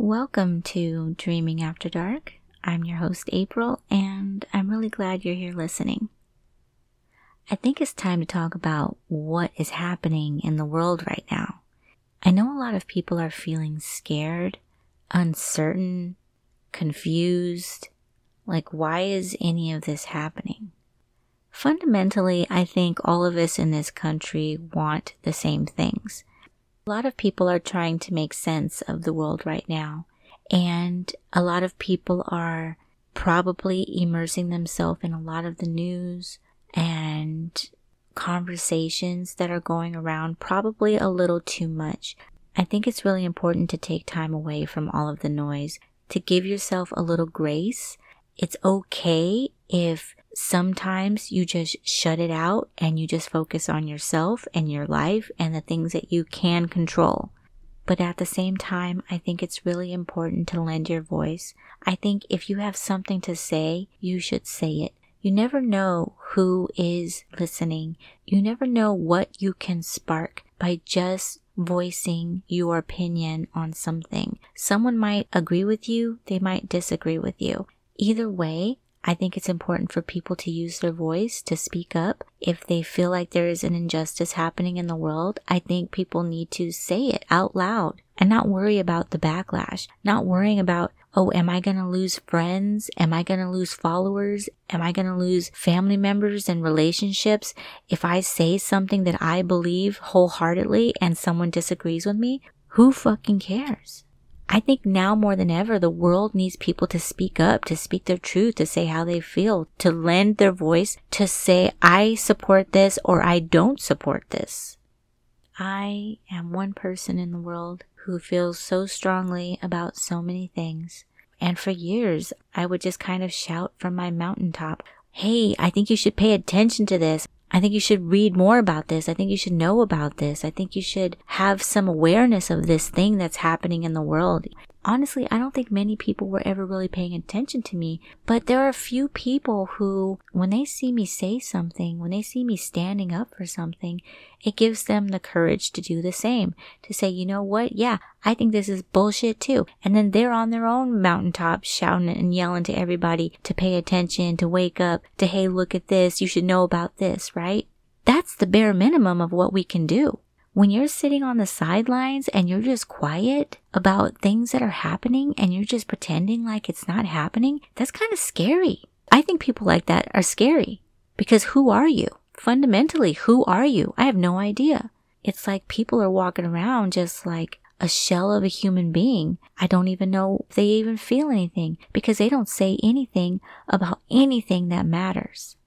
Welcome to Dreaming After Dark. I'm your host, April, and I'm really glad you're here listening. I think it's time to talk about what is happening in the world right now. I know a lot of people are feeling scared, uncertain, confused. Like, why is any of this happening? Fundamentally, I think all of us in this country want the same things. A lot of people are trying to make sense of the world right now, and a lot of people are probably immersing themselves in a lot of the news and conversations that are going around, probably a little too much. I think it's really important to take time away from all of the noise, to give yourself a little grace. It's okay if sometimes you just shut it out and you just focus on yourself and your life and the things that you can control. But at the same time, I think it's really important to lend your voice. I think if you have something to say, you should say it. You never know who is listening. You never know what you can spark by just voicing your opinion on something. Someone might agree with you, they might disagree with you. Either way, I think it's important for people to use their voice to speak up. If they feel like there is an injustice happening in the world, I think people need to say it out loud and not worry about the backlash, not worrying about, oh, am I going to lose friends? Am I going to lose followers? Am I going to lose family members and relationships if I say something that I believe wholeheartedly and someone disagrees with me? Who fucking cares? I think now more than ever, the world needs people to speak up, to speak their truth, to say how they feel, to lend their voice, to say, I support this or I don't support this. I am one person in the world who feels so strongly about so many things. And for years, I would just kind of shout from my mountaintop, hey, I think you should pay attention to this. I think you should read more about this. I think you should know about this. I think you should have some awareness of this thing that's happening in the world. Honestly, I don't think many people were ever really paying attention to me, but there are a few people who, when they see me say something, when they see me standing up for something, it gives them the courage to do the same, to say, you know what? Yeah, I think this is bullshit too. And then they're on their own mountaintop shouting and yelling to everybody to pay attention, to wake up, to, hey, look at this. You should know about this, right? That's the bare minimum of what we can do. When you're sitting on the sidelines and you're just quiet about things that are happening and you're just pretending like it's not happening, that's kind of scary. I think people like that are scary because who are you? Fundamentally, who are you? I have no idea. It's like people are walking around just like a shell of a human being. I don't even know if they even feel anything because they don't say anything about anything that matters.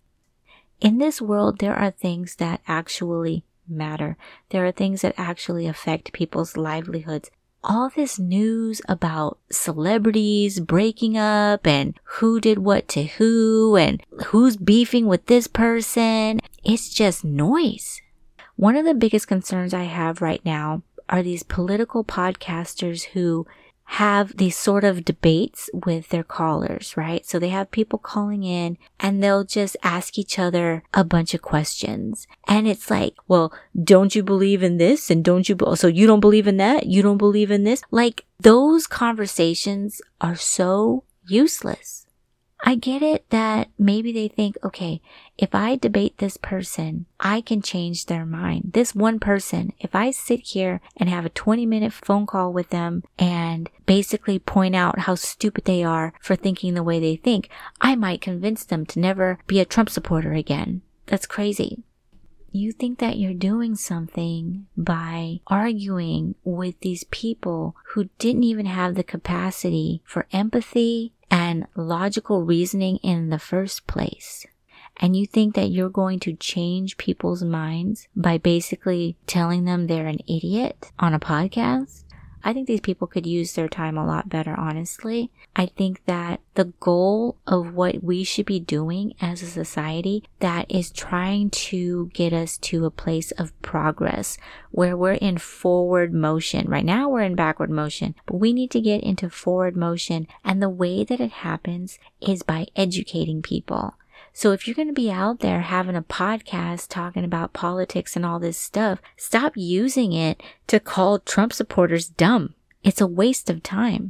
In this world, there are things that actually matter. There are things that actually affect people's livelihoods. All this news about celebrities breaking up and who did what to who and who's beefing with this person, it's just noise. One of the biggest concerns I have right now are these political podcasters who have these sort of debates with their callers, right? So they have people calling in and they'll just ask each other a bunch of questions. And it's like, well, don't you believe in this? And so you don't believe in that? You don't believe in this? Like, those conversations are so useless. I get it that maybe they think, okay, if I debate this person, I can change their mind. This one person, if I sit here and have a 20-minute phone call with them and basically point out how stupid they are for thinking the way they think, I might convince them to never be a Trump supporter again. That's crazy. You think that you're doing something by arguing with these people who didn't even have the capacity for empathy and logical reasoning in the first place. And you think that you're going to change people's minds by basically telling them they're an idiot on a podcast? I think these people could use their time a lot better, honestly. I think that the goal of what we should be doing as a society that is trying to get us to a place of progress where we're in forward motion. Right now we're in backward motion, but we need to get into forward motion. And the way that it happens is by educating people. So if you're going to be out there having a podcast talking about politics and all this stuff, stop using it to call Trump supporters dumb. It's a waste of time.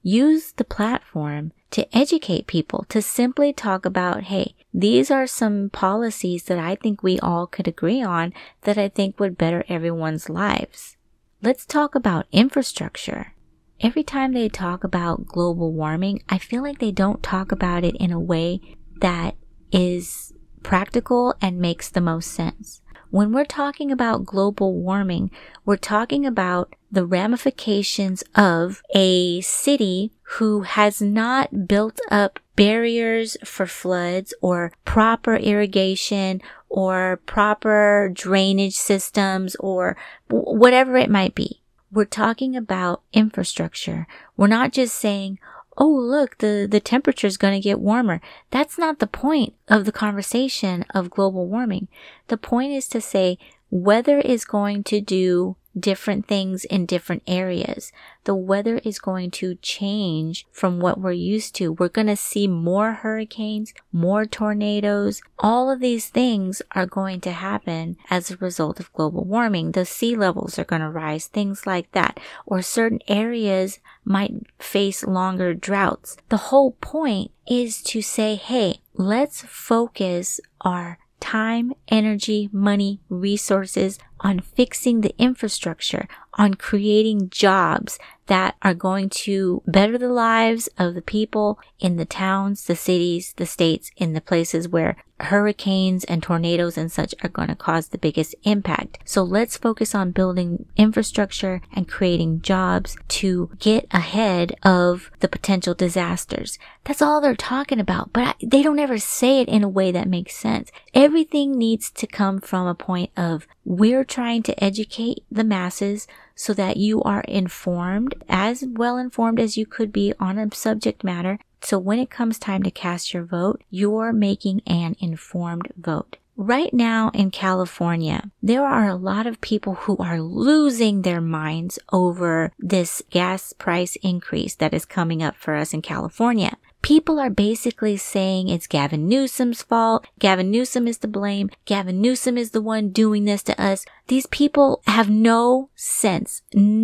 use the platform to educate people, to simply talk about, hey, these are some policies that I think we all could agree on that I think would better everyone's lives. Let's talk about infrastructure. Every time they talk about global warming, I feel like they don't talk about it in a way that is practical and makes the most sense. When we're talking about global warming, we're talking about the ramifications of a city who has not built up barriers for floods or proper irrigation or proper drainage systems or whatever it might be. We're talking about infrastructure. We're not just saying, oh, look, the temperature is going to get warmer. That's not the point of the conversation of global warming. The point is to say weather is going to do different things in different areas. The weather is going to change from what we're used to. We're going to see more hurricanes, more tornadoes. All of these things are going to happen as a result of global warming. The sea levels are going to rise, things like that. Or certain areas might face longer droughts. The whole point is to say, hey, let's focus our time, energy, money, resources on fixing the infrastructure, on creating jobs that are going to better the lives of the people in the towns, the cities, the states, in the places where hurricanes and tornadoes and such are going to cause the biggest impact. So let's focus on building infrastructure and creating jobs to get ahead of the potential disasters. That's all they're talking about, but they don't ever say it in a way that makes sense. Everything needs to come from a point of we're trying to educate the masses so that you are informed, as well informed as you could be on a subject matter. So when it comes time to cast your vote, you're making an informed vote. Right now in California, there are a lot of people who are losing their minds over this gas price increase that is coming up for us in California. People are basically saying it's Gavin Newsom's fault. Gavin Newsom is to blame. Gavin Newsom is the one doing this to us. These people have no sense,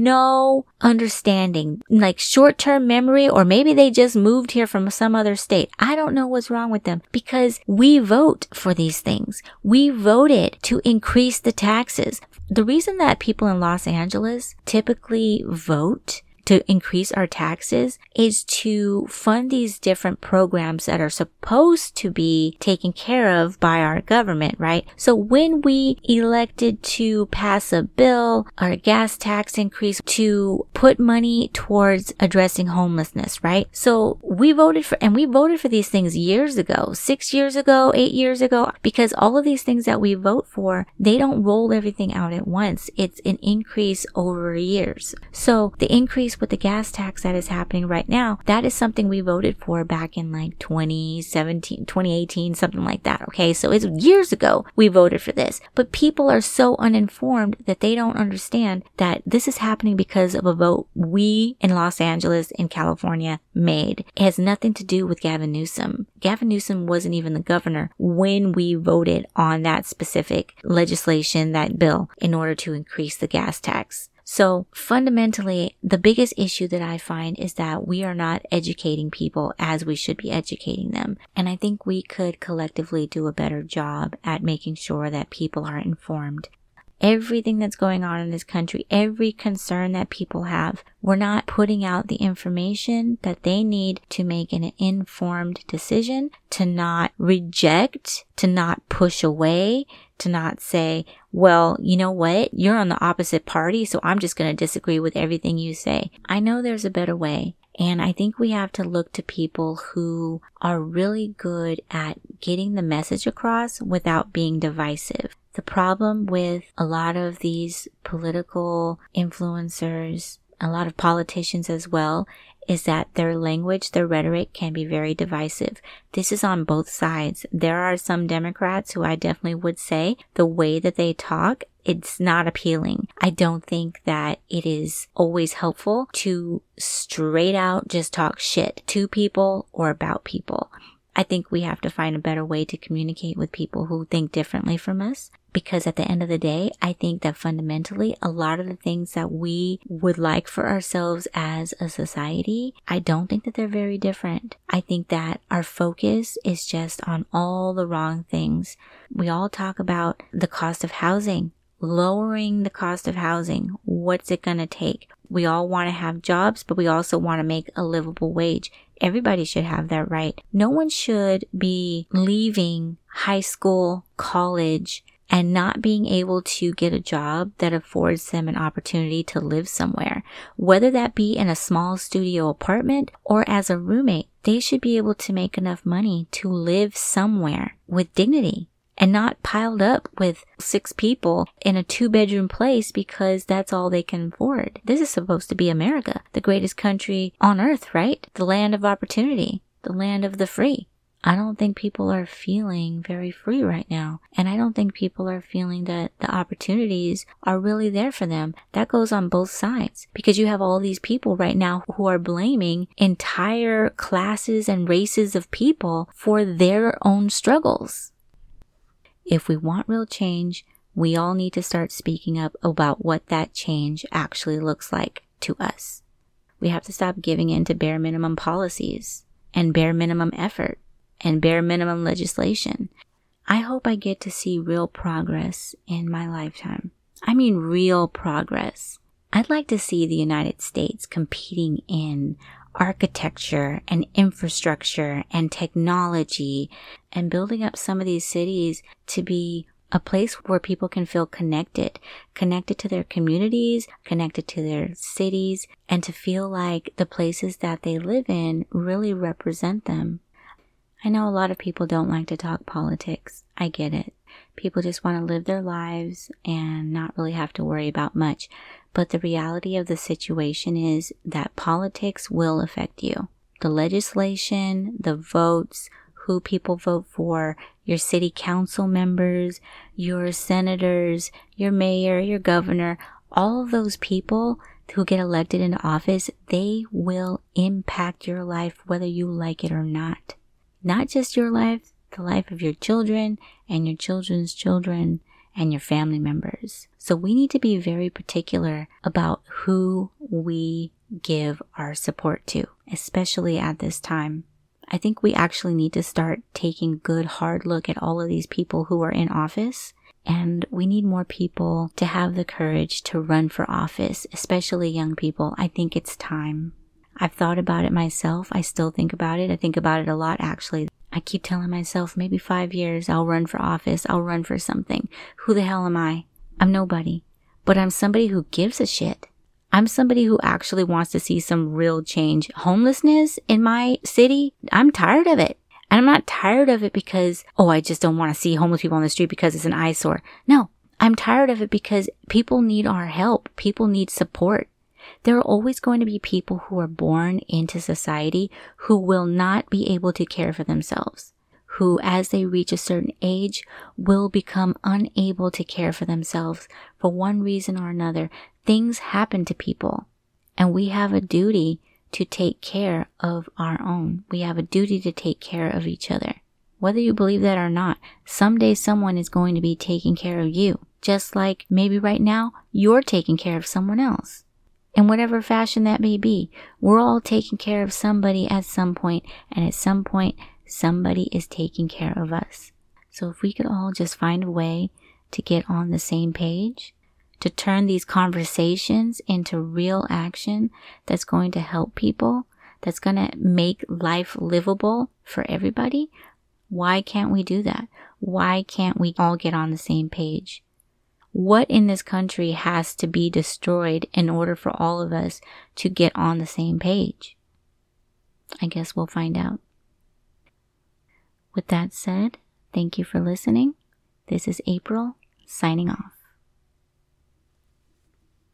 no understanding, like short-term memory, or maybe they just moved here from some other state. I don't know what's wrong with them because we vote for these things. We voted to increase the taxes. The reason that people in Los Angeles typically vote to increase our taxes is to fund these different programs that are supposed to be taken care of by our government, right? So when we elected to pass a bill, our gas tax increase to put money towards addressing homelessness, right? So we voted for these things years ago, 6 years ago, 8 years ago, because all of these things that we vote for, they don't roll everything out at once. It's an increase over years. So the increase with the gas tax that is happening right now, that is something we voted for back in like 2017, 2018, something like that. Okay. So it's years ago we voted for this, but people are so uninformed that they don't understand that this is happening because of a vote we in Los Angeles, in California made. It has nothing to do with Gavin Newsom. Gavin Newsom wasn't even the governor when we voted on that specific legislation, that bill, in order to increase the gas tax. So fundamentally, the biggest issue that I find is that we are not educating people as we should be educating them. And I think we could collectively do a better job at making sure that people are informed. Everything that's going on in this country, every concern that people have, we're not putting out the information that they need to make an informed decision, to not reject, to not push away, to not say, well, you know what? You're on the opposite party, so I'm just going to disagree with everything you say. I know there's a better way. And I think we have to look to people who are really good at getting the message across without being divisive. The problem with a lot of these political influencers, a lot of politicians as well, is that their language, their rhetoric can be very divisive. This is on both sides. There are some Democrats who I definitely would say the way that they talk, it's not appealing. I don't think that it is always helpful to straight out just talk shit to people or about people. I think we have to find a better way to communicate with people who think differently from us. Because at the end of the day, I think that fundamentally, a lot of the things that we would like for ourselves as a society, I don't think that they're very different. I think that our focus is just on all the wrong things. We all talk about the cost of housing, lowering the cost of housing. What's it going to take? We all want to have jobs, but we also want to make a livable wage. Everybody should have that right. No one should be leaving high school, college, and not being able to get a job that affords them an opportunity to live somewhere. Whether that be in a small studio apartment or as a roommate, they should be able to make enough money to live somewhere with dignity and not piled up with 6 people in a 2-bedroom place because that's all they can afford. This is supposed to be America, the greatest country on earth, right? The land of opportunity, the land of the free. I don't think people are feeling very free right now. And I don't think people are feeling that the opportunities are really there for them. That goes on both sides because you have all these people right now who are blaming entire classes and races of people for their own struggles. If we want real change, we all need to start speaking up about what that change actually looks like to us. We have to stop giving in to bare minimum policies and bare minimum effort and bare minimum legislation. I hope I get to see real progress in my lifetime. I mean real progress. I'd like to see the United States competing in architecture and infrastructure and technology and building up some of these cities to be a place where people can feel connected to their communities, connected to their cities, and to feel like the places that they live in really represent them. I know a lot of people don't like to talk politics. I get it. People just want to live their lives and not really have to worry about much. But the reality of the situation is that politics will affect you. The legislation, the votes, who people vote for, your city council members, your senators, your mayor, your governor, all of those people who get elected into office, they will impact your life whether you like it or not. Not just your life, the life of your children and your children's children and your family members. So we need to be very particular about who we give our support to, especially at this time. I think we actually need to start taking a good hard look at all of these people who are in office, and we need more people to have the courage to run for office, especially young people. I think it's time. I've thought about it myself. I still think about it. I think about it a lot, actually. I keep telling myself, maybe 5 years, I'll run for office. I'll run for something. Who the hell am I? I'm nobody. But I'm somebody who gives a shit. I'm somebody who actually wants to see some real change. Homelessness in my city, I'm tired of it. And I'm not tired of it because, I just don't want to see homeless people on the street because it's an eyesore. No, I'm tired of it because people need our help. People need support. There are always going to be people who are born into society who will not be able to care for themselves, who as they reach a certain age will become unable to care for themselves for one reason or another. Things happen to people, and we have a duty to take care of our own. We have a duty to take care of each other. Whether you believe that or not, someday someone is going to be taking care of you, just like maybe right now you're taking care of someone else. In whatever fashion that may be, we're all taking care of somebody at some point, and at some point, somebody is taking care of us. So if we could all just find a way to get on the same page, to turn these conversations into real action that's going to help people, that's going to make life livable for everybody, why can't we do that? Why can't we all get on the same page? What in this country has to be destroyed in order for all of us to get on the same page? I guess we'll find out. With that said, thank you for listening. This is April, signing off.